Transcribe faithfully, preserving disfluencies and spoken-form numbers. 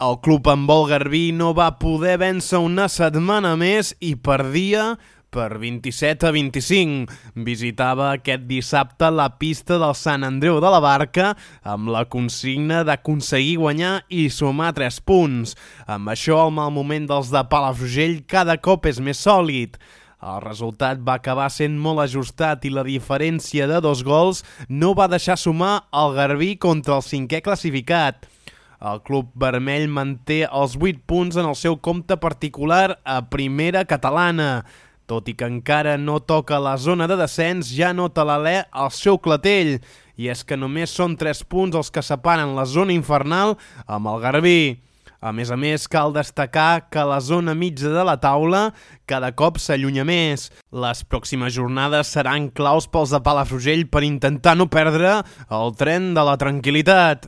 El club handbol garbí no va poder vèncer una setmana més i perdia per vint-i-set a vint-i-cinc. Visitava aquest dissabte la pista del Sant Andreu de la Barca amb la consigna d'aconseguir guanyar i sumar tres punts. Amb això, el mal moment dels de Palafrugell cada cop és més sòlid. El resultat va acabar sent molt ajustat i la diferència de dos gols no va deixar sumar el Garbí contra el cinquè classificat. El club vermell manté els vuit punts en el seu compte particular a primera catalana. Tot i que encara no toca la zona de descens, ja nota l'alè al seu clatell. I és que només són tres punts els que separen la zona infernal amb el Garbí. A més a més, cal destacar que la zona mitja de la taula cada cop s'allunya més. Les pròximes jornades seran claus pels de Palafrugell per intentar no perdre el tren de la tranquil·litat.